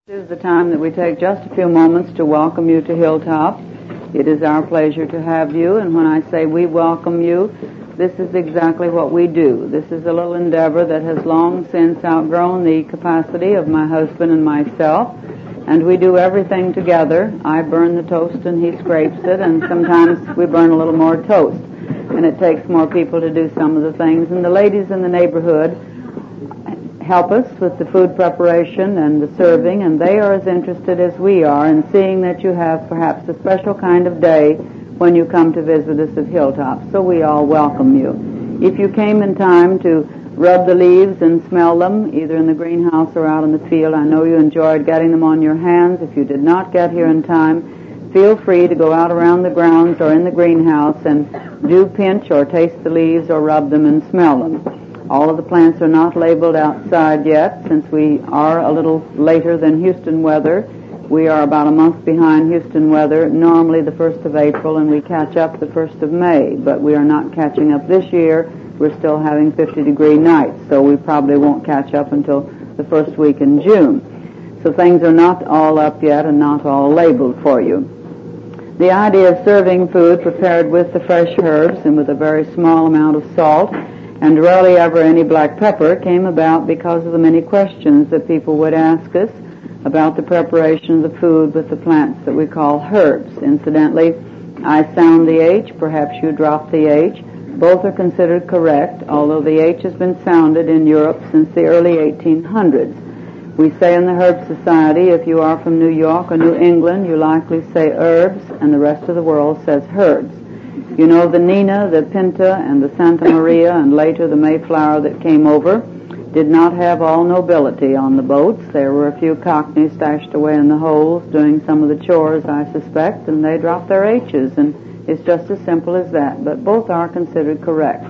This is the time that we take just a few moments to welcome you to Hilltop. It is our pleasure to have you, and when I say we welcome you, this is exactly what we do. This is a little endeavor that has long since outgrown the capacity of my husband and myself, and we do everything together. I burn the toast and he scrapes it, and sometimes we burn a little more toast, and it takes more people to do some of the things. And the ladies in the neighborhood help us with the food preparation and the serving, and they are as interested as we are in seeing that you have perhaps a special kind of day when you come to visit us at Hilltop. So we all welcome you. If you came in time to rub the leaves and smell them, either in the greenhouse or out in the field, I know you enjoyed getting them on your hands. If you did not get here in time, feel free to go out around the grounds or in the greenhouse and do pinch or taste the leaves or rub them and smell them. All of the plants are not labeled outside yet, since we are a little later than Houston weather. We are about a month behind Houston weather, normally the 1st of April, and we catch up the 1st of May. But we are not catching up this year. We're still having 50-degree nights, so we probably won't catch up until the first week in June. So things are not all up yet and not all labeled for you. The idea of serving food prepared with the fresh herbs and with a very small amount of salt and rarely ever any black pepper came about because of the many questions that people would ask us about the preparation of the food with the plants that we call herbs. Incidentally, I sound the H, perhaps you drop the H. Both are considered correct, although the H has been sounded in Europe since the early 1800s. We say in the Herb Society, if you are from New York or New England, you likely say herbs, and the rest of the world says herbs. You know, the Nina, the Pinta, and the Santa Maria, and later the Mayflower that came over, did not have all nobility on the boats. There were a few cockneys stashed away in the holes doing some of the chores, I suspect, and they dropped their H's, and it's just as simple as that. But both are considered correct.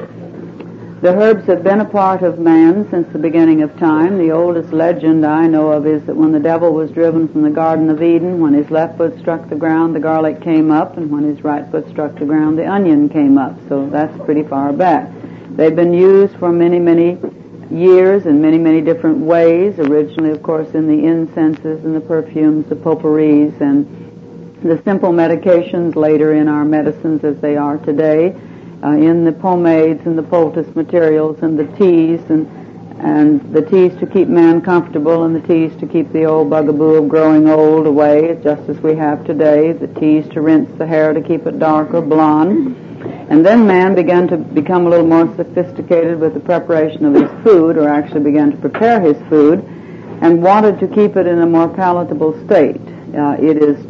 The herbs have been a part of man since the beginning of time. The oldest legend I know of is that when the devil was driven from the Garden of Eden, when his left foot struck the ground, the garlic came up, and when his right foot struck the ground, the onion came up. So that's pretty far back. They've been used for many, many years in many, many different ways. Originally, of course, in the incenses and the perfumes, the potpourris, and the simple medications, later in our medicines as they are today. In the pomades and the poultice materials and the teas and the teas to keep man comfortable and the teas to keep the old bugaboo of growing old away, just as we have today, the teas to rinse the hair to keep it dark or blonde. And then man began to become a little more sophisticated with the preparation of his food, or actually began to prepare his food, and wanted to keep it in a more palatable state. It is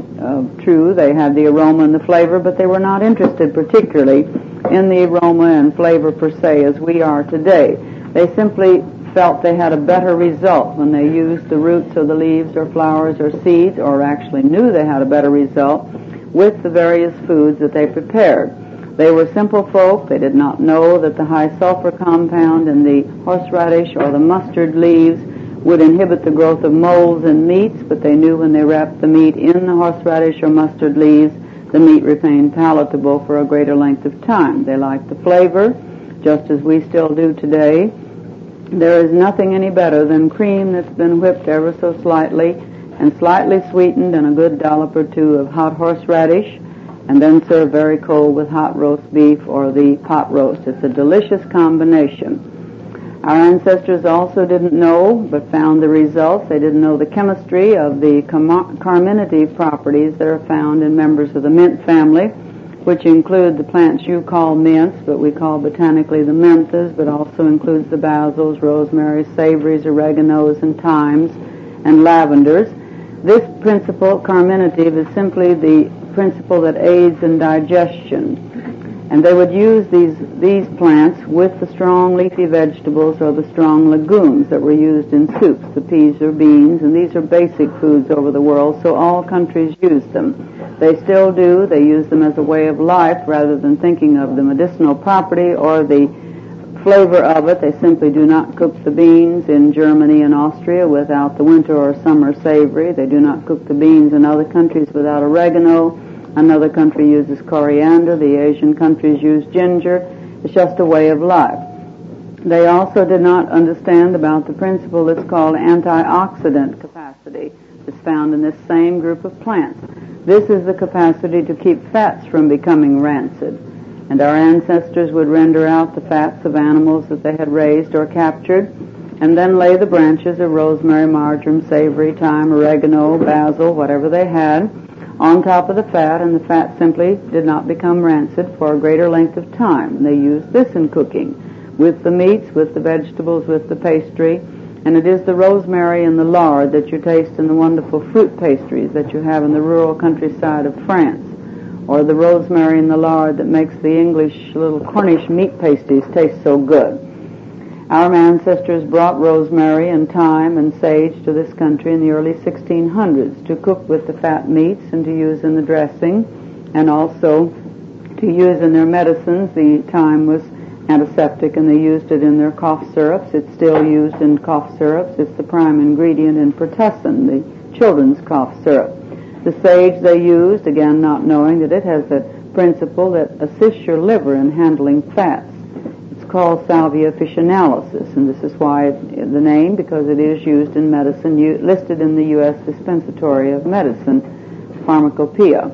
true, they had the aroma and the flavor, but they were not interested particularly in the aroma and flavor per se as we are today. They simply felt they had a better result when they used the roots or the leaves or flowers or seeds, or actually knew they had a better result with the various foods that they prepared. They were simple folk. They did not know that the high sulfur compound in the horseradish or the mustard leaves would inhibit the growth of molds in meats, but they knew when they wrapped the meat in the horseradish or mustard leaves, the meat remained palatable for a greater length of time. They liked the flavor, just as we still do today. There is nothing any better than cream that's been whipped ever so slightly and slightly sweetened and a good dollop or two of hot horseradish, and then served very cold with hot roast beef or the pot roast. It's a delicious combination. Our ancestors also didn't know, but found the results. They didn't know the chemistry of the carminative properties that are found in members of the mint family, which include the plants you call mints, but we call botanically the menthas, but also includes the basils, rosemary, savories, oreganos, and thymes, and lavenders. This principle, carminative, is simply the principle that aids in digestion. And they would use these plants with the strong leafy vegetables or the strong legumes that were used in soups, the peas or beans, and these are basic foods over the world, so all countries use them. They still do. They use them as a way of life rather than thinking of the medicinal property or the flavor of it. They simply do not cook the beans in Germany and Austria without the winter or summer savory. They do not cook the beans in other countries without oregano. Another country uses coriander. The Asian countries use ginger. It's just a way of life. They also did not understand about the principle that's called antioxidant capacity. It's found in this same group of plants. This is the capacity to keep fats from becoming rancid. And our ancestors would render out the fats of animals that they had raised or captured, and then lay the branches of rosemary, marjoram, savory, thyme, oregano, basil, whatever they had, on top of the fat, and the fat simply did not become rancid for a greater length of time. And they used this in cooking, with the meats, with the vegetables, with the pastry. And it is the rosemary and the lard that you taste in the wonderful fruit pastries that you have in the rural countryside of France, or the rosemary and the lard that makes the English little Cornish meat pasties taste so good. Our ancestors brought rosemary and thyme and sage to this country in the early 1600s to cook with the fat meats and to use in the dressing, and also to use in their medicines. The thyme was antiseptic, and they used it in their cough syrups. It's still used in cough syrups. It's the prime ingredient in Pertussin, the children's cough syrup. The sage they used, again not knowing that it has a principle that assists your liver in handling fats. It's called Salvia officinalis, and this is why the name, because it is used in medicine, listed in the U.S. Dispensatory of Medicine, Pharmacopoeia.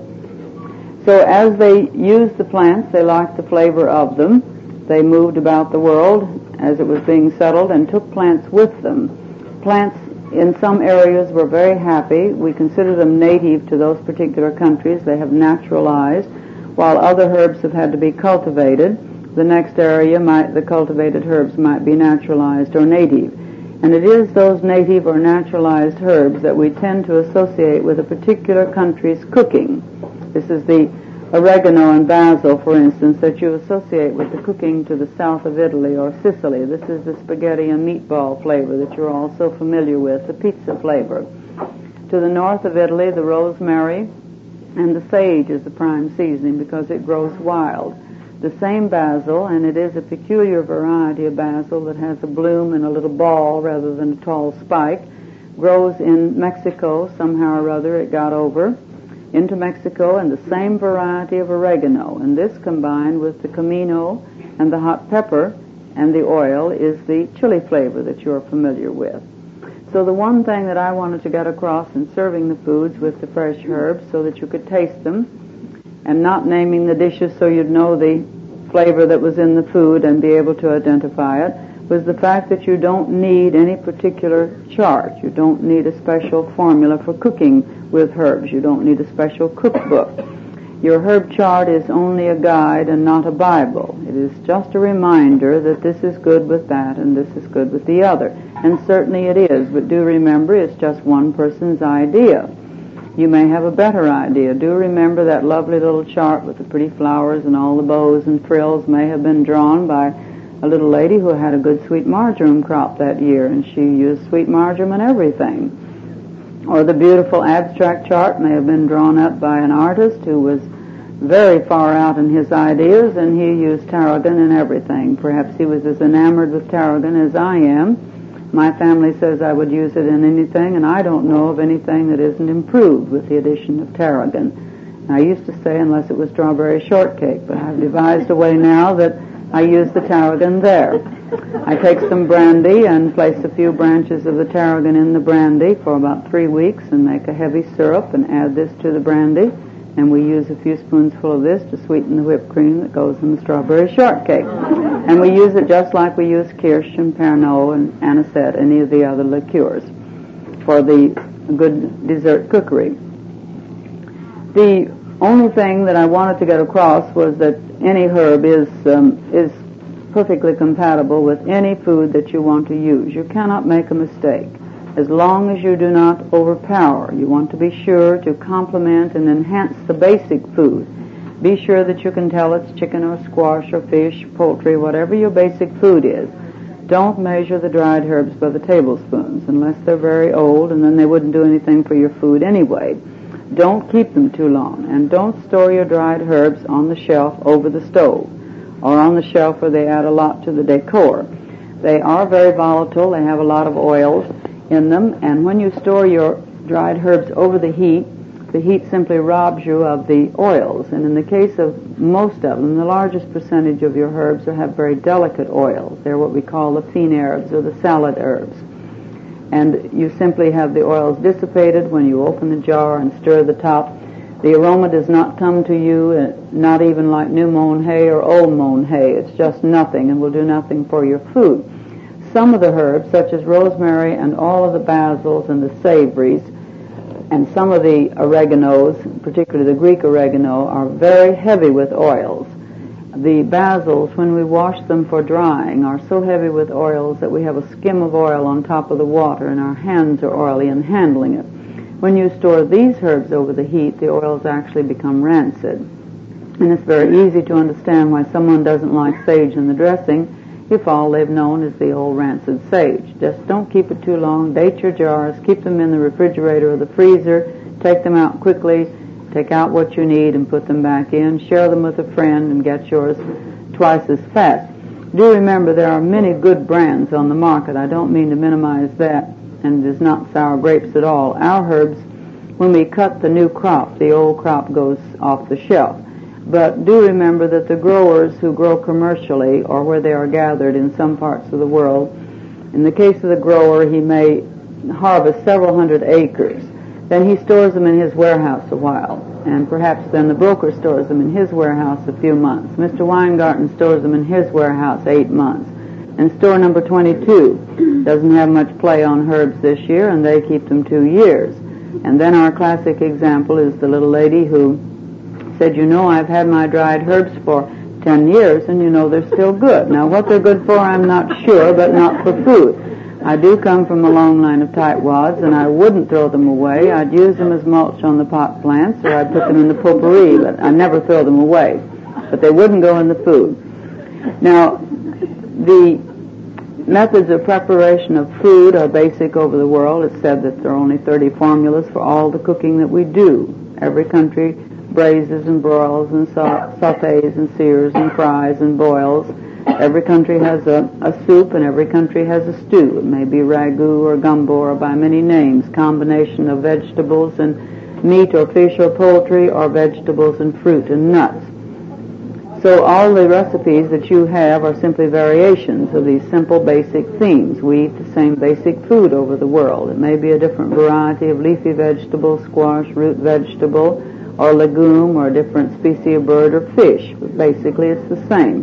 So as they used the plants, they liked the flavor of them. They moved about the world as it was being settled and took plants with them. Plants in some areas were very happy. We consider them native to those particular countries. They have naturalized, while other herbs have had to be cultivated. The next area, the cultivated herbs might be naturalized or native. And it is those native or naturalized herbs that we tend to associate with a particular country's cooking. This is the oregano and basil, for instance, that you associate with the cooking to the south of Italy or Sicily. This is the spaghetti and meatball flavor that you're all so familiar with, the pizza flavor. To the north of Italy, the rosemary and the sage is the prime seasoning because it grows wild. The same basil, and it is a peculiar variety of basil that has a bloom and a little ball rather than a tall spike, grows in Mexico. Somehow or other it got over into Mexico, and the same variety of oregano, and this combined with the comino and the hot pepper and the oil is the chili flavor that you're familiar with. So the one thing that I wanted to get across in serving the foods with the fresh herbs so that you could taste them, and not naming the dishes so you'd know the flavor that was in the food and be able to identify it, was the fact that you don't need any particular chart. You don't need a special formula for cooking with herbs. You don't need a special cookbook. Your herb chart is only a guide and not a Bible. It is just a reminder that this is good with that and this is good with the other. And certainly it is, but do remember it's just one person's idea. You may have a better idea. Do remember that lovely little chart with the pretty flowers and all the bows and frills may have been drawn by a little lady who had a good sweet marjoram crop that year, and she used sweet marjoram in everything. Or the beautiful abstract chart may have been drawn up by an artist who was very far out in his ideas, and he used tarragon in everything. Perhaps he was as enamored with tarragon as I am. My family says I would use it in anything, and I don't know of anything that isn't improved with the addition of tarragon. I used to say unless it was strawberry shortcake, but I've devised a way now that I use the tarragon there. I take some brandy and place a few branches of the tarragon in the brandy for about 3 weeks and make a heavy syrup and add this to the brandy, and we use a few spoonsful of this to sweeten the whipped cream that goes in the strawberry shortcake. And we use it just like we use kirsch and Pernod and anisette, any of the other liqueurs, for the good dessert cookery. The only thing that I wanted to get across was that any herb is perfectly compatible with any food that you want to use. You cannot make a mistake as long as you do not overpower. You want to be sure to complement and enhance the basic food. Be sure that you can tell it's chicken or squash or fish, poultry, whatever your basic food is. Don't measure the dried herbs by the tablespoons unless they're very old, and then they wouldn't do anything for your food anyway. Don't keep them too long, and don't store your dried herbs on the shelf over the stove or on the shelf where they add a lot to the decor. They are very volatile. They have a lot of oils in them, and when you store your dried herbs over the heat, the heat simply robs you of the oils. And in the case of most of them, the largest percentage of your herbs have very delicate oils. They're what we call the fine herbs or the salad herbs. And you simply have the oils dissipated when you open the jar and stir the top. The aroma does not come to you, not even like new mown hay or old mown hay. It's just nothing and will do nothing for your food. Some of the herbs, such as rosemary and all of the basils and the savories, and some of the oreganos, particularly the Greek oregano, are very heavy with oils. The basils, when we wash them for drying, are so heavy with oils that we have a skim of oil on top of the water, and our hands are oily in handling it. When you store these herbs over the heat, the oils actually become rancid. And it's very easy to understand why someone doesn't like sage in the dressing if all they've known is the old rancid sage. Just don't keep it too long. Date your jars. Keep them in the refrigerator or the freezer. Take them out quickly. Take out what you need and put them back in. Share them with a friend and get yours twice as fast. Do remember there are many good brands on the market. I don't mean to minimize that, and it is not sour grapes at all. Our herbs, when we cut the new crop, the old crop goes off the shelf. But do remember that the growers who grow commercially or where they are gathered in some parts of the world, in the case of the grower, he may harvest several hundred acres. Then he stores them in his warehouse a while, and perhaps then the broker stores them in his warehouse a few months. Mr. Weingarten stores them in his warehouse 8 months. And store number 22 doesn't have much play on herbs this year, and they keep them 2 years. And then our classic example is the little lady who said, you know, I've had my dried herbs for 10 years, and you know they're still good. Now, what they're good for, I'm not sure, but not for food. I do come from a long line of tightwads, and I wouldn't throw them away. I'd use them as mulch on the pot plants, or I'd put them in the potpourri, but I never throw them away. But they wouldn't go in the food. Now, the methods of preparation of food are basic over the world. It's said that there are only 30 formulas for all the cooking that we do. Every country braises and broils and sautés and sears and fries and boils. Every country has a soup, and every country has a stew. It may be ragu or gumbo or by many names, combination of vegetables and meat or fish or poultry, or vegetables and fruit and nuts. So all the recipes that you have are simply variations of these simple basic themes. We eat the same basic food over the world. It may be a different variety of leafy vegetable, squash, root vegetable, or legume, or a different species of bird or fish. But basically it's the same.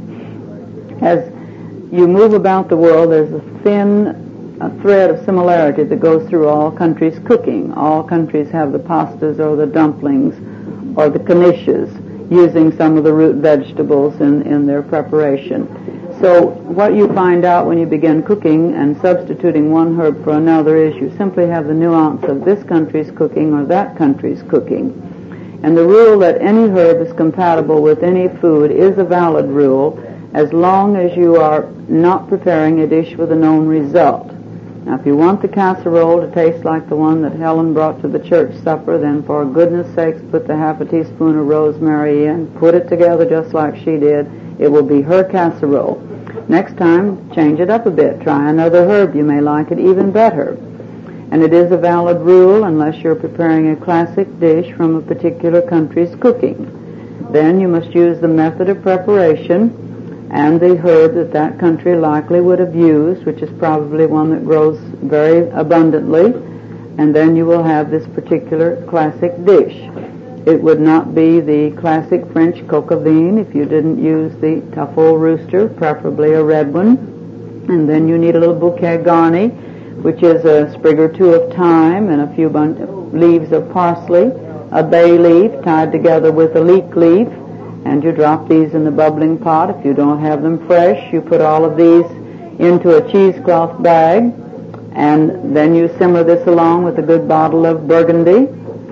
As you move about the world, there's a thin thread of similarity that goes through all countries' cooking. All countries have the pastas or the dumplings or the knishes, using some of the root vegetables in their preparation. So what you find out when you begin cooking and substituting one herb for another is you simply have the nuance of this country's cooking or that country's cooking. And the rule that any herb is compatible with any food is a valid rule as long as you are not preparing a dish with a known result. Now, if you want the casserole to taste like the one that Helen brought to the church supper, then for goodness sakes put the half a teaspoon of rosemary in, put it together just like she did. It will be her casserole. Next time, change it up a bit. Try another herb. You may like it even better. And it is a valid rule unless you're preparing a classic dish from a particular country's cooking. Then you must use the method of preparation and the herb that that country likely would have used, which is probably one that grows very abundantly, and then you will have this particular classic dish. It would not be the classic French coq au vin if you didn't use the tough old rooster, preferably a red one. And then you need a little bouquet garni, which is a sprig or two of thyme and a few leaves of parsley, a bay leaf tied together with a leek leaf, and you drop these in the bubbling pot. If you don't have them fresh, you put all of these into a cheesecloth bag, and then you simmer this along with a good bottle of Burgundy,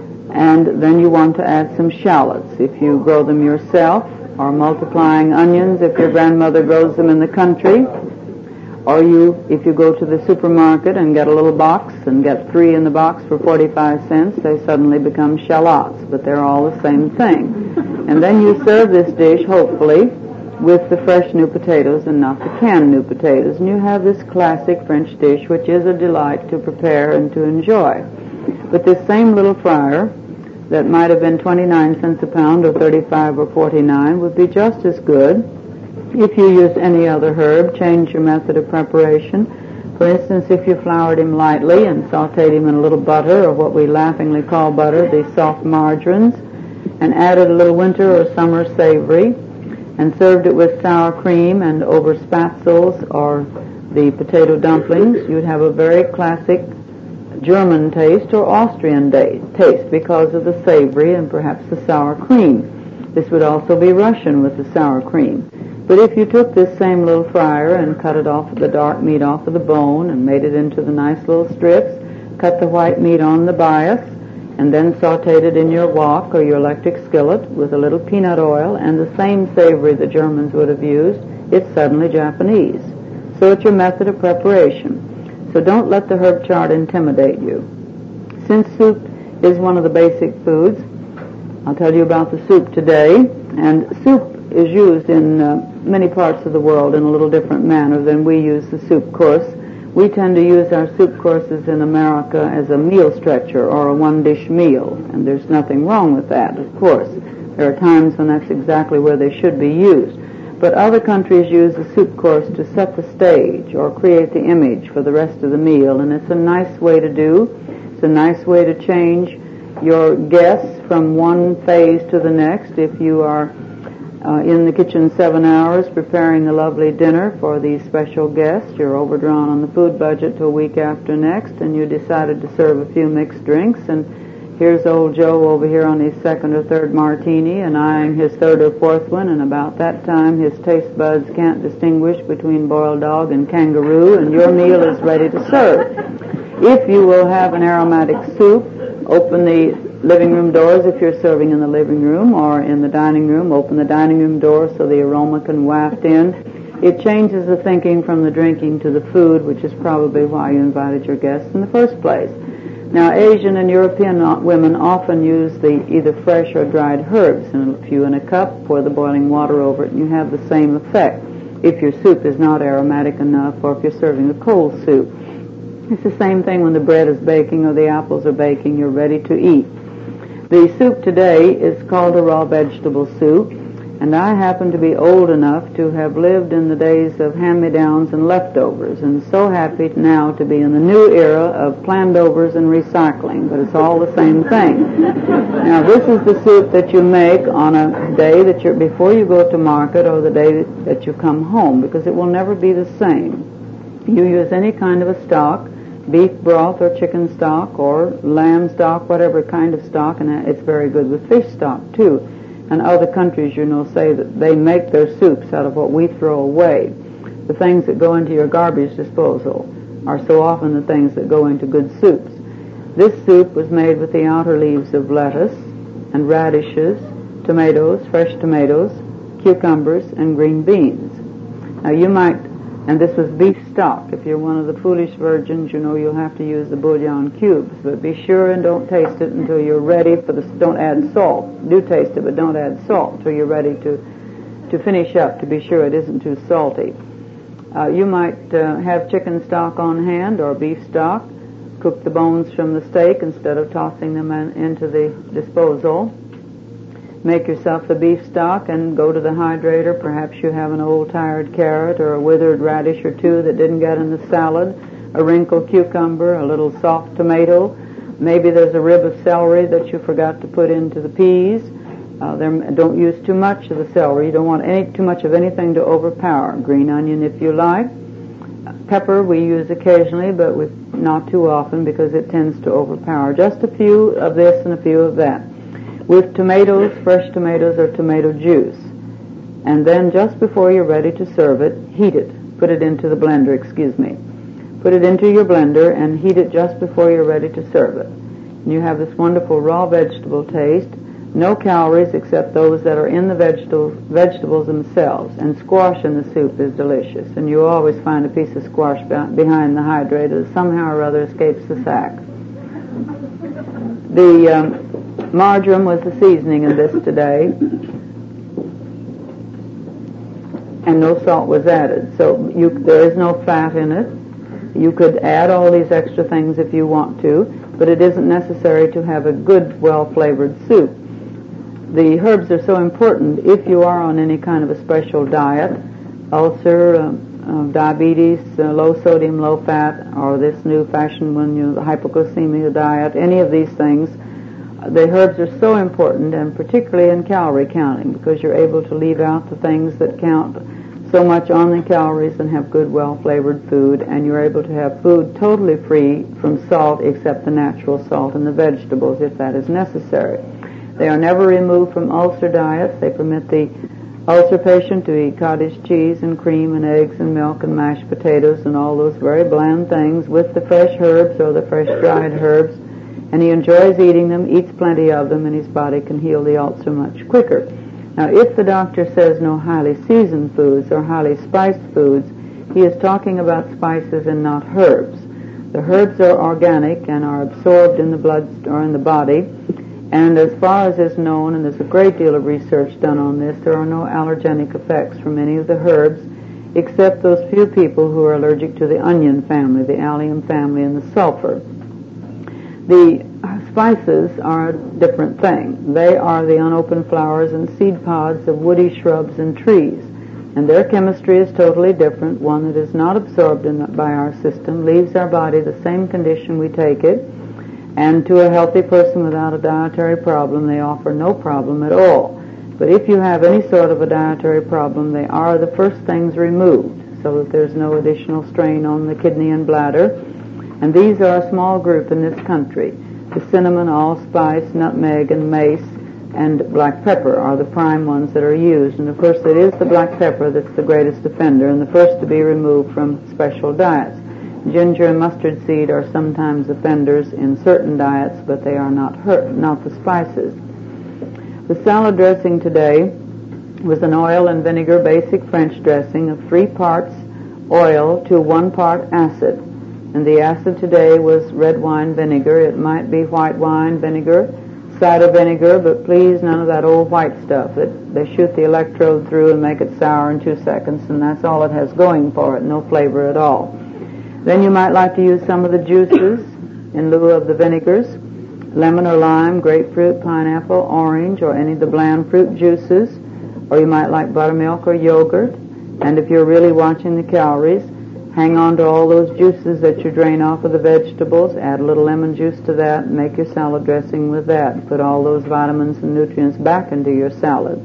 and then you want to add some shallots if you grow them yourself, or multiplying onions if your grandmother grows them in the country, or if you go to the supermarket and get a little box and get 3 in the box for 45 cents, they suddenly become shallots, but they're all the same thing. And then you serve this dish, hopefully, with the fresh new potatoes and not the canned new potatoes. And you have this classic French dish, which is a delight to prepare and to enjoy. But this same little friar that might have been 29 cents a pound or 35 or 49 would be just as good. If you used any other herb, change your method of preparation. For instance, if you floured him lightly and sautéed him in a little butter, or what we laughingly call butter, the soft margarines, and added a little winter or summer savory, and served it with sour cream and over spatzels or the potato dumplings, you'd have a very classic German taste or Austrian taste because of the savory and perhaps the sour cream. This would also be Russian with the sour cream. But if you took this same little fryer and cut it off, the dark meat off of the bone and made it into the nice little strips, cut the white meat on the bias, and then sautéed it in your wok or your electric skillet with a little peanut oil and the same savory the Germans would have used, it's suddenly Japanese. So it's your method of preparation. So don't let the herb chart intimidate you. Since soup is one of the basic foods, I'll tell you about the soup today. And soup is used in many parts of the world in a little different manner than we use the soup course. We tend to use our soup courses in America as a meal stretcher or a one-dish meal, and there's nothing wrong with that, of course. There are times when that's exactly where they should be used. But other countries use the soup course to set the stage or create the image for the rest of the meal, and it's a nice way to do. It's a nice way to change your guests from one phase to the next. If you are in the kitchen 7 hours preparing a lovely dinner for these special guests, you're overdrawn on the food budget till week after next, and you decided to serve a few mixed drinks, and here's old Joe over here on his second or third martini and eyeing his third or fourth one, and about that time his taste buds can't distinguish between boiled dog and kangaroo, and your meal is ready to serve. If you will have an aromatic soup, open the living room doors if you're serving in the living room, or in the dining room, open the dining room door so the aroma can waft in. It changes the thinking from the drinking to the food, which is probably why you invited your guests in the first place. Now, Asian and European women often use the either fresh or dried herbs, and a few in a cup, pour the boiling water over it, and you have the same effect if your soup is not aromatic enough, or if you're serving a cold soup. It's the same thing when the bread is baking or the apples are baking, you're ready to eat. The soup today is called a raw vegetable soup, and I happen to be old enough to have lived in the days of hand-me-downs and leftovers, and so happy now to be in the new era of planned-overs and recycling, but it's all the same thing. Now, this is the soup that you make on a day that before you go to market or the day that you come home, because it will never be the same. You use any kind of a stock, beef broth or chicken stock or lamb stock, whatever kind of stock, and it's very good with fish stock, too. And other countries, say that they make their soups out of what we throw away. The things that go into your garbage disposal are so often the things that go into good soups. This soup was made with the outer leaves of lettuce and radishes, tomatoes, fresh tomatoes, cucumbers, and green beans. Now you might, and this was beef stock. If you're one of the foolish virgins, you'll have to use the bouillon cubes. But be sure and don't taste it until you're ready for don't add salt. Do taste it, but don't add salt until you're ready to finish up to be sure it isn't too salty. You might have chicken stock on hand or beef stock. Cook the bones from the steak instead of tossing them into the disposal. Make yourself the beef stock and go to the hydrator. Perhaps you have an old tired carrot or a withered radish or two that didn't get in the salad, a wrinkled cucumber, a little soft tomato. Maybe there's a rib of celery that you forgot to put into the peas. Don't use too much of the celery. You don't want too much of anything to overpower. Green onion if you like. Pepper we use occasionally, but not too often because it tends to overpower. Just a few of this and a few of that. With tomatoes, fresh tomatoes or tomato juice. And then just before you're ready to serve it, heat it. Put it into the blender, Put it into your blender and heat it just before you're ready to serve it. And you have this wonderful raw vegetable taste. No calories except those that are in the vegetables themselves. And squash in the soup is delicious. And you always find a piece of squash behind the hydrator that somehow or other escapes the sack. The marjoram was the seasoning in this today, and no salt was added. So there is no fat in it. You could add all these extra things if you want to, but it isn't necessary to have a good, well-flavored soup. The herbs are so important if you are on any kind of a special diet, ulcer, diabetes, low sodium, low fat, or this new fashion one, the hypoglycemia diet, any of these things. The herbs are so important, and particularly in calorie counting, because you're able to leave out the things that count so much on the calories and have good, well-flavored food, and you're able to have food totally free from salt except the natural salt in the vegetables if that is necessary. They are never removed from ulcer diets. They permit the ulcer patient to eat cottage cheese and cream and eggs and milk and mashed potatoes and all those very bland things with the fresh herbs or the fresh dried herbs, and he enjoys eating them, eats plenty of them, and his body can heal the ulcer much quicker. Now, if the doctor says no highly seasoned foods or highly spiced foods, he is talking about spices and not herbs. The herbs are organic and are absorbed in the blood or in the body, and as far as is known, and there's a great deal of research done on this, there are no allergenic effects from any of the herbs, except those few people who are allergic to the onion family, the allium family, and the sulfur. The spices are a different thing. They are the unopened flowers and seed pods of woody shrubs and trees, and their chemistry is totally different. One that is not absorbed by our system, leaves our body the same condition we take it, and to a healthy person without a dietary problem, they offer no problem at all. But if you have any sort of a dietary problem, they are the first things removed, so that there's no additional strain on the kidney and bladder. And these are a small group in this country. The cinnamon, allspice, nutmeg, and mace, and black pepper are the prime ones that are used. And of course it is the black pepper that's the greatest offender and the first to be removed from special diets. Ginger and mustard seed are sometimes offenders in certain diets, but they are not the spices. The salad dressing today was an oil and vinegar basic French dressing of 3 parts oil to 1 part acid. And the acid today was red wine vinegar. It might be white wine vinegar, cider vinegar, but please none of that old white stuff that they shoot the electrode through and make it sour in 2 seconds, and that's all it has going for it, no flavor at all. Then you might like to use some of the juices in lieu of the vinegars, lemon or lime, grapefruit, pineapple, orange, or any of the bland fruit juices, or you might like buttermilk or yogurt. And if you're really watching the calories, hang on to all those juices that you drain off of the vegetables, add a little lemon juice to that, and make your salad dressing with that. Put all those vitamins and nutrients back into your salad.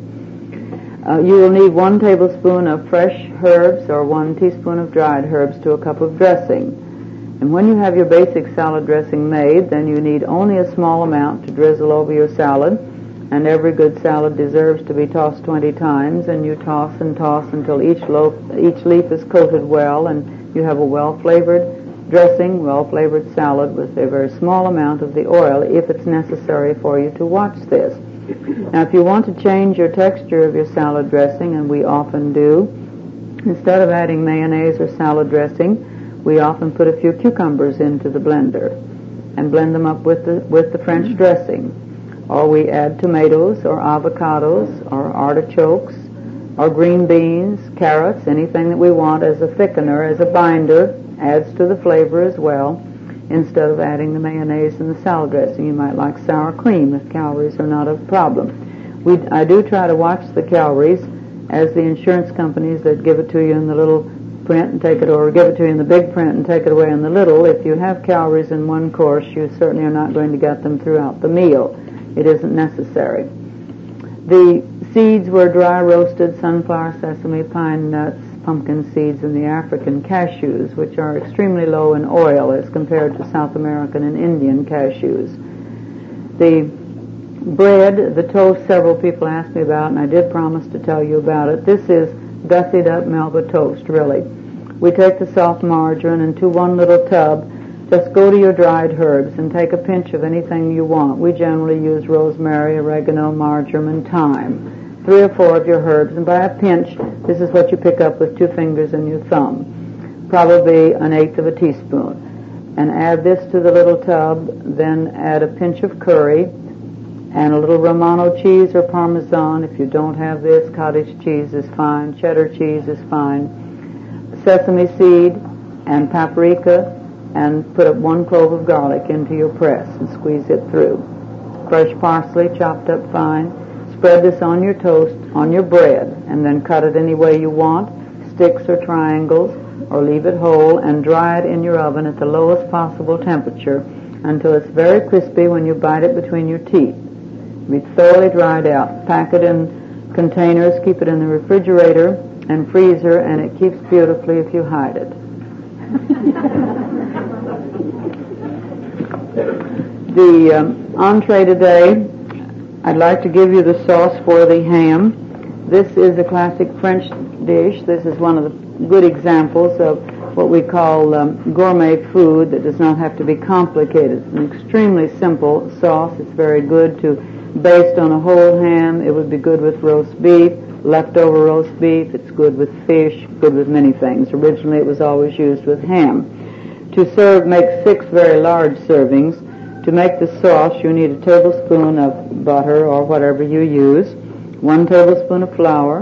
You will need 1 tablespoon of fresh herbs or 1 teaspoon of dried herbs to a cup of dressing. And when you have your basic salad dressing made, then you need only a small amount to drizzle over your salad. And every good salad deserves to be tossed 20 times, and you toss and toss until each leaf is coated well, and you have a well-flavored dressing, well-flavored salad with a very small amount of the oil if it's necessary for you to watch this. Now, if you want to change your texture of your salad dressing, and we often do, instead of adding mayonnaise or salad dressing, we often put a few cucumbers into the blender and blend them up with the French dressing. Or we add tomatoes or avocados or artichokes or green beans, carrots, anything that we want as a thickener, as a binder, adds to the flavor as well. Instead of adding the mayonnaise and the salad dressing, you might like sour cream if calories are not a problem. I do try to watch the calories, as the insurance companies that give it to you in the little print and take it, or give it to you in the big print and take it away in the little. If you have calories in one course, you certainly are not going to get them throughout the meal. It isn't necessary. The seeds were dry roasted sunflower, sesame, pine nuts, pumpkin seeds, and the African cashews, which are extremely low in oil as compared to South American and Indian cashews. The bread, the toast, several people asked me about, and I did promise to tell you about it. This is gussied up Melba toast, really. We take the soft margarine into 1 little tub. Just go to your dried herbs and take a pinch of anything you want. We generally use rosemary, oregano, marjoram, and thyme. 3 or 4 of your herbs, and by a pinch, this is what you pick up with 2 fingers and your thumb, probably 1/8 of a teaspoon. And add this to the little tub, then add a pinch of curry and a little Romano cheese or Parmesan. If you don't have this, cottage cheese is fine, cheddar cheese is fine, sesame seed and paprika and put up 1 clove of garlic into your press and squeeze it through. Fresh parsley chopped up fine. Spread this on your toast, on your bread, and then cut it any way you want, sticks or triangles, or leave it whole, and dry it in your oven at the lowest possible temperature until it's very crispy when you bite it between your teeth. Be thoroughly dried out. Pack it in containers, keep it in the refrigerator and freezer, and it keeps beautifully if you hide it. The entree today, I'd like to give you the sauce for the ham. This is a classic French dish. This is one of the good examples of what we call gourmet food that does not have to be complicated. It's an extremely simple sauce. It's very good to baste on a whole ham. It would be good with roast beef, leftover roast beef. It's good with fish, good with many things. Originally it was always used with ham. To serve, make 6 very large servings. To make the sauce, you need a tablespoon of butter or whatever you use, 1 tablespoon of flour,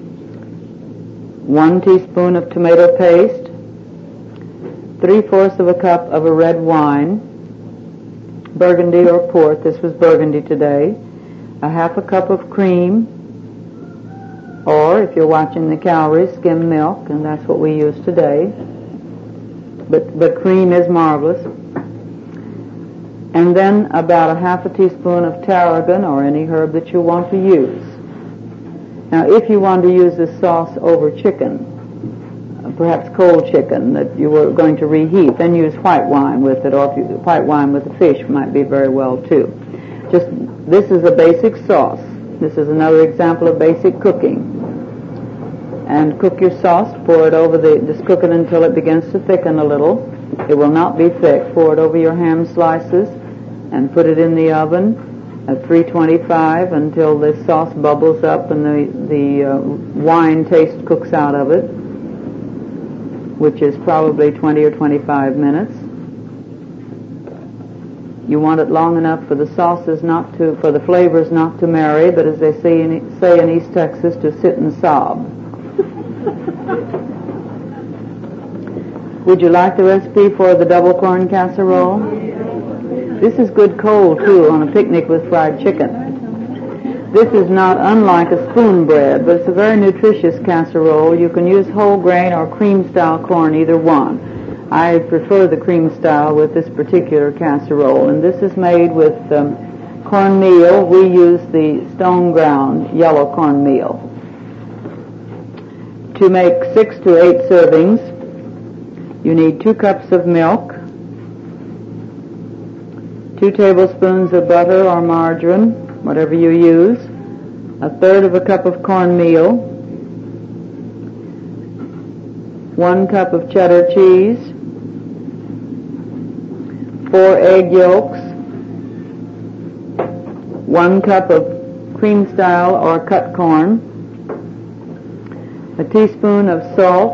1 teaspoon of tomato paste, 3/4 of a cup of a red wine, Burgundy or port. This was Burgundy today. A 1/2 cup of cream, or if you're watching the calories, skim milk, and that's what we use today. But cream is marvelous. And then about a 1/2 teaspoon of tarragon or any herb that you want to use. Now, if you want to use this sauce over chicken, perhaps cold chicken that you were going to reheat, then use white wine with it, or if you, white wine with the fish might be very well too. Just, this is a basic sauce. This is another example of basic cooking. And cook your sauce, pour it over just cook it until it begins to thicken a little. It will not be thick. Pour it over your ham slices and put it in the oven at 325 until the sauce bubbles up and the wine taste cooks out of it, which is probably 20 or 25 minutes. You want it long enough for the sauces for the flavors not to marry, but as they say in East Texas, to sit and sob. Would you like the recipe for the double corn casserole? This is good cold, too, on a picnic with fried chicken. This is not unlike a spoon bread, but it's a very nutritious casserole. You can use whole grain or cream-style corn, either one. I prefer the cream-style with this particular casserole, and this is made with cornmeal. We use the stone-ground yellow cornmeal. To make 6 to 8 servings, you need 2 cups of milk, 2 tablespoons of butter or margarine, whatever you use, 1/3 of a cup of cornmeal, 1 cup of cheddar cheese, 4 egg yolks, 1 cup of cream-style or cut corn, a teaspoon of salt,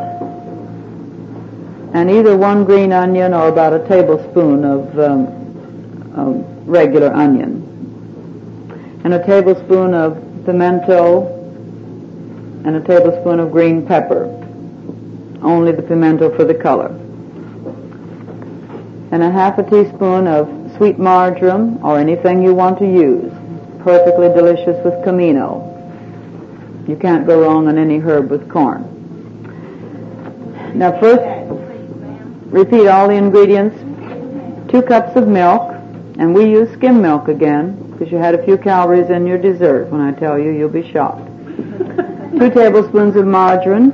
and either 1 green onion or about a tablespoon of regular onion, and a tablespoon of pimento and a tablespoon of green pepper, only the pimento for the color, and a 1/2 teaspoon of sweet marjoram or anything you want to use. Perfectly delicious with comino. You can't go wrong on any herb with corn. Now first, repeat all the ingredients. 2 cups of milk, and we use skim milk again, because you had a few calories in your dessert. When I tell you, you'll be shocked. 2 tablespoons of margarine,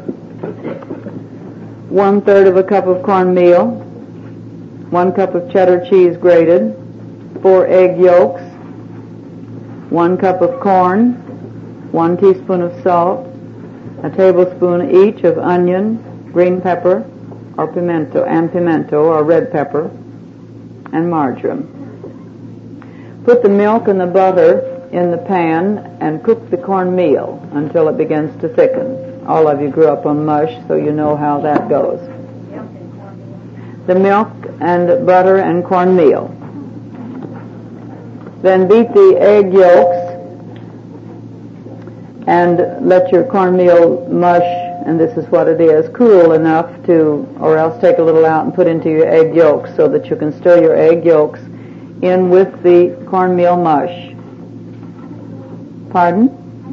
1/3 of a cup of cornmeal, 1 cup of cheddar cheese grated, 4 egg yolks, 1 cup of corn, 1 teaspoon of salt, a tablespoon each of onion, green pepper, or pimento or red pepper, and marjoram. Put the milk and the butter in the pan and cook the cornmeal until it begins to thicken. All of you grew up on mush, so you know how that goes. The milk and butter and cornmeal. Then beat the egg yolks and let your cornmeal mush and this is what it is, cool enough to, or else take a little out and put into your egg yolks so that you can stir your egg yolks in with the cornmeal mush. Pardon?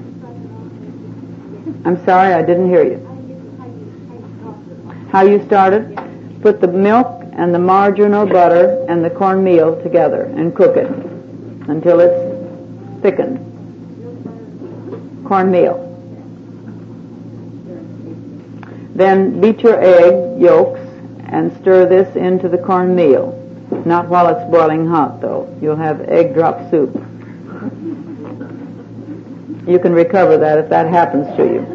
I'm sorry, I didn't hear you. How you started? Put the milk and the margarine or butter and the cornmeal together and cook it until it's thickened. Cornmeal. Then beat your egg yolks and stir this into the cornmeal. Not while it's boiling hot, though. You'll have egg drop soup. You can recover that if that happens to you.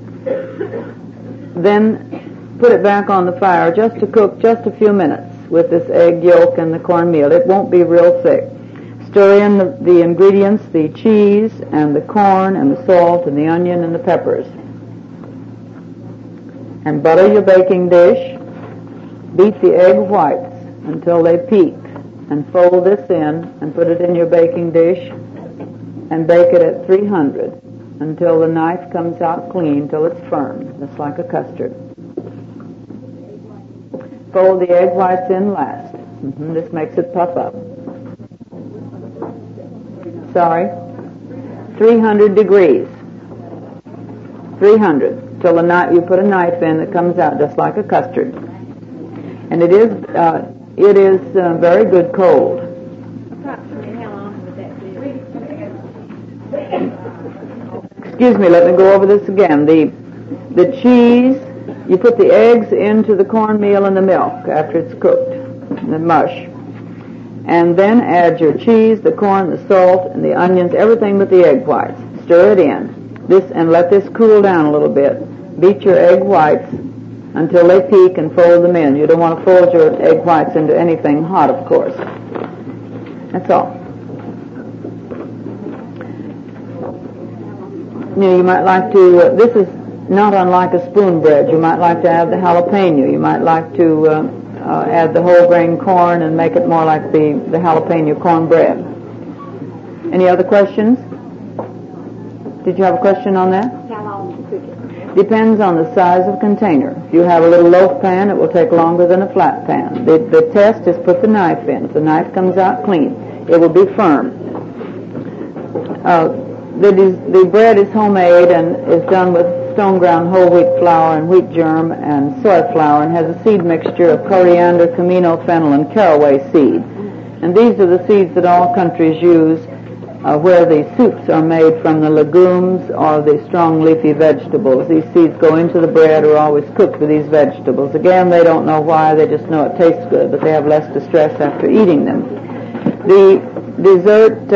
Then put it back on the fire just to cook just a few minutes with this egg yolk and the cornmeal. It won't be real thick. Stir in the ingredients, the cheese and the corn and the salt and the onion and the peppers. And butter your baking dish. Beat the egg whites until they peak, and fold this in and put it in your baking dish and bake it at 300 until the knife comes out clean, till it's firm, just like a custard. Fold the egg whites in last. This makes it puff up. Sorry? 300 degrees. 300. Till the knife, you put a knife in that comes out just like a custard. And it is very good cold. Approximately how long would that be? Excuse me, let me go over this again. The cheese, you put the eggs into the cornmeal and the milk after it's cooked, the mush. And then add your cheese, the corn, the salt, and the onions, everything but the egg whites. Stir it in. And let this cool down a little bit. Beat your egg whites until they peak and fold them in. You don't want to fold your egg whites into anything hot, of course. That's all. You might like to, this is not unlike a spoon bread. You might like to add the jalapeno. You might like to add the whole grain corn and make it more like the jalapeno cornbread. Any other questions? Did you have a question on that? How long to cook it? Depends on the size of container. If you have a little loaf pan, it will take longer than a flat pan. The test is put the knife in. If the knife comes out clean, it will be firm. The bread is homemade and is done with stone ground whole wheat flour and wheat germ and soy flour, and has a seed mixture of coriander, comino, fennel, and caraway seed. And these are the seeds that all countries use where the soups are made from the legumes or the strong leafy vegetables. These seeds go into the bread or always cooked with these vegetables. Again, they don't know why, they just know it tastes good, but they have less distress after eating them. The dessert,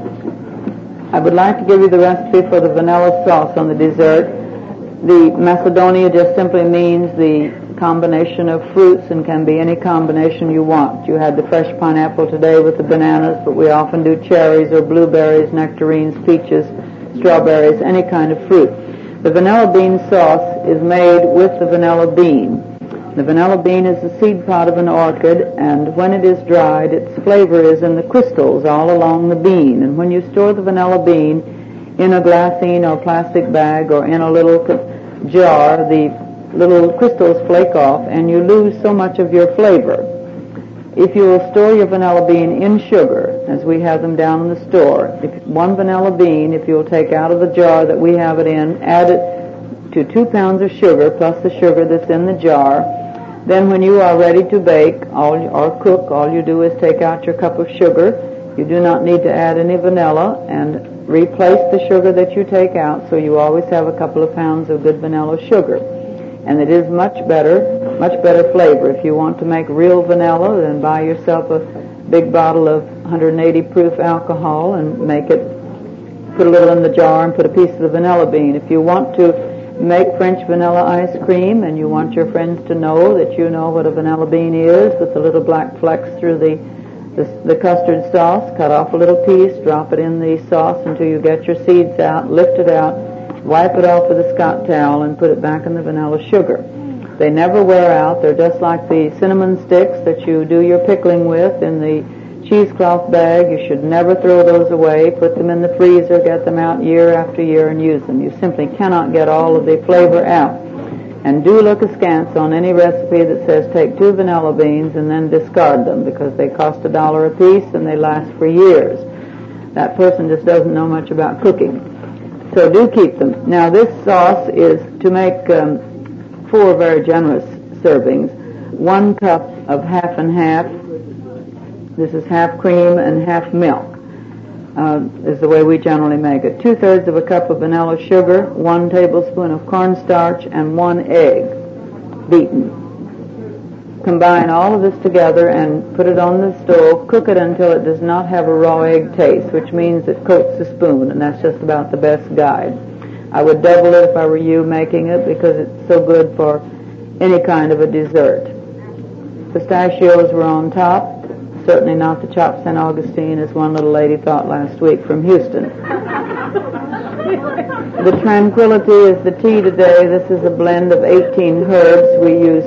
I would like to give you the recipe for the vanilla sauce on the dessert. The Macedonia just simply means the combination of fruits and can be any combination you want. You had the fresh pineapple today with the bananas, but we often do cherries or blueberries, nectarines, peaches, strawberries, any kind of fruit. The vanilla bean sauce is made with the vanilla bean. The vanilla bean is the seed pod of an orchid, and when it is dried, its flavor is in the crystals all along the bean. And when you store the vanilla bean in a glassine or plastic bag or in a little jar, the little crystals flake off and you lose so much of your flavor. If you will store your vanilla bean in sugar, as we have them down in the store, one vanilla bean, if you will take out of the jar that we have it in, add it to 2 pounds of sugar plus the sugar that's in the jar, then when you are ready to bake or cook, all you do is take out your cup of sugar. You do not need to add any vanilla, and replace the sugar that you take out, so you always have a couple of pounds of good vanilla sugar. And it is much better flavor. If you want to make real vanilla, then buy yourself a big bottle of 180 proof alcohol and make it, put a little in the jar and put a piece of the vanilla bean. If you want to make French vanilla ice cream and you want your friends to know that you know what a vanilla bean is, with the little black flecks through the custard sauce, cut off a little piece, drop it in the sauce until you get your seeds out, lift it out, wipe it off with a Scott towel, and put it back in the vanilla sugar. They never wear out. They're just like the cinnamon sticks that you do your pickling with in the cheesecloth bag. You should never throw those away. Put them in the freezer, get them out year after year and use them. You simply cannot get all of the flavor out. And do look askance on any recipe that says take 2 vanilla beans and then discard them, because they cost $1 a piece and they last for years. That person just doesn't know much about cooking. So do keep them. Now this sauce is to make 4 very generous servings. 1 cup of half and half. This is half cream and half milk. Is the way we generally make it. 2/3 of a cup of vanilla sugar, 1 tablespoon of cornstarch, and 1 egg beaten. Combine all of this together and put it on the stove. Cook it until it does not have a raw egg taste, which means it coats the spoon, and that's just about the best guide. I would double it if I were you making it, because it's so good for any kind of a dessert. Pistachios were on top. Certainly not the chopped St. Augustine, as one little lady thought last week from Houston. The Tranquility is the tea today. This is a blend of 18 herbs. We use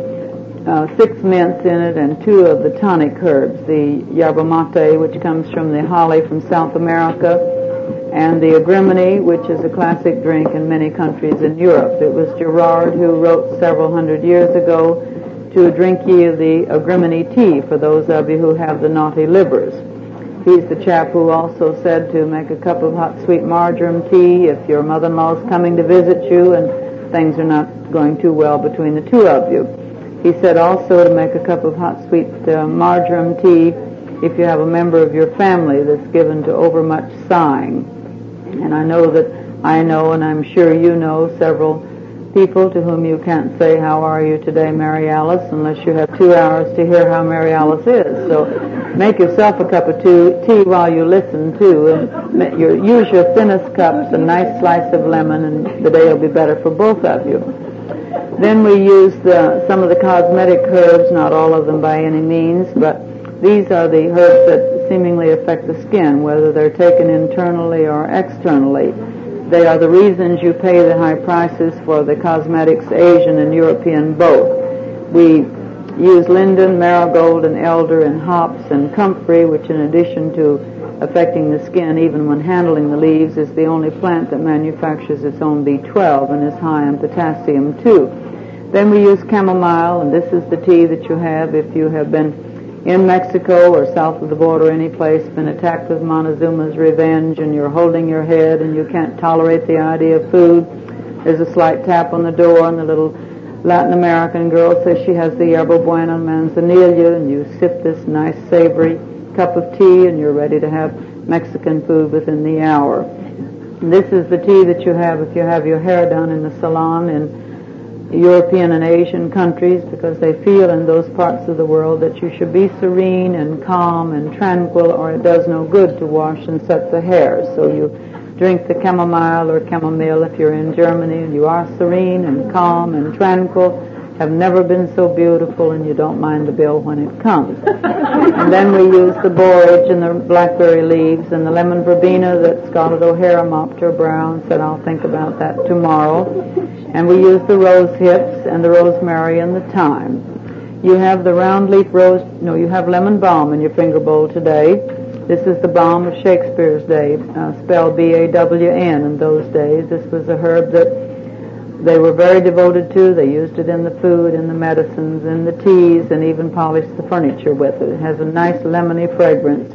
6 mints in it and 2 of the tonic herbs, the yerba mate, which comes from the holly from South America, and the agrimony, which is a classic drink in many countries in Europe. It was Gerard who wrote several hundred years ago, to drink ye of the agrimony tea, for those of you who have the naughty livers. He's the chap who also said to make a cup of hot sweet marjoram tea if your mother-in-law is coming to visit you and things are not going too well between the 2 of you. He said also to make a cup of hot sweet marjoram tea if you have a member of your family that's given to overmuch sighing. And I know, and I'm sure you know, several people to whom you can't say, how are you today, Mary Alice, unless you have 2 hours to hear how Mary Alice is. So make yourself a cup of tea while you listen, too. And use your thinnest cups, a nice slice of lemon, and the day will be better for both of you. Then we use some of the cosmetic herbs, not all of them by any means, but these are the herbs that seemingly affect the skin, whether they're taken internally or externally. They are the reasons you pay the high prices for the cosmetics, Asian and European both. We use linden, marigold, and elder, and hops, and comfrey, which in addition to affecting the skin even when handling the leaves, is the only plant that manufactures its own B12 and is high in potassium too. Then we use chamomile, and this is the tea that you have if you have been in Mexico or south of the border, any place, been attacked with Montezuma's revenge, and you're holding your head and you can't tolerate the idea of food. There's a slight tap on the door, and the little Latin American girl says she has the yerba buena manzanilla, and you sip this nice savory cup of tea, and you're ready to have Mexican food within the hour. And this is the tea that you have if you have your hair done in the salon in European and Asian countries, because they feel in those parts of the world that you should be serene and calm and tranquil, or it does no good to wash and set the hair. So you drink the chamomile or chamomile if you're in Germany, and you are serene and calm and tranquil, have never been so beautiful, and you don't mind the bill when it comes. And then we use the borage and the blackberry leaves and the lemon verbena that Scarlett O'Hara mopped her brow and said, I'll think about that tomorrow. And we use the rose hips and the rosemary and the thyme. You have the round leaf you have lemon balm in your finger bowl today. This is the balm of Shakespeare's day, spelled B-A-W-N in those days. This was a herb that they were very devoted to. They used it in the food, in the medicines, in the teas, and even polished the furniture with it. It has a nice lemony fragrance.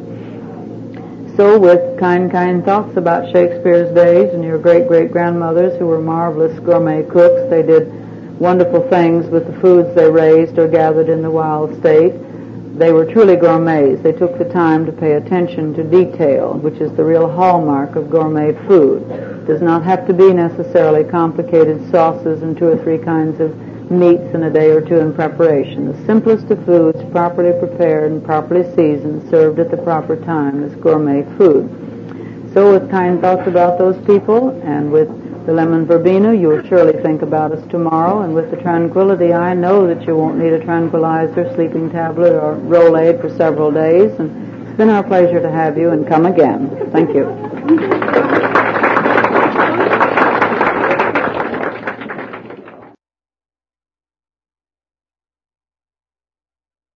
So with kind thoughts about Shakespeare's days and your great-great-grandmothers who were marvelous gourmet cooks, they did wonderful things with the foods they raised or gathered in the wild state. They were truly gourmets. They took the time to pay attention to detail, which is the real hallmark of gourmet food. It does not have to be necessarily complicated sauces and 2 or 3 kinds of meats in a day or 2 in preparation. The simplest of foods, properly prepared and properly seasoned, served at the proper time, is gourmet food. So with kind thoughts about those people, and with the lemon verbena, you will surely think about us tomorrow. And with the tranquility, I know that you won't need a tranquilizer, sleeping tablet, or Rolaids for several days. And it's been our pleasure to have you, and come again. Thank you.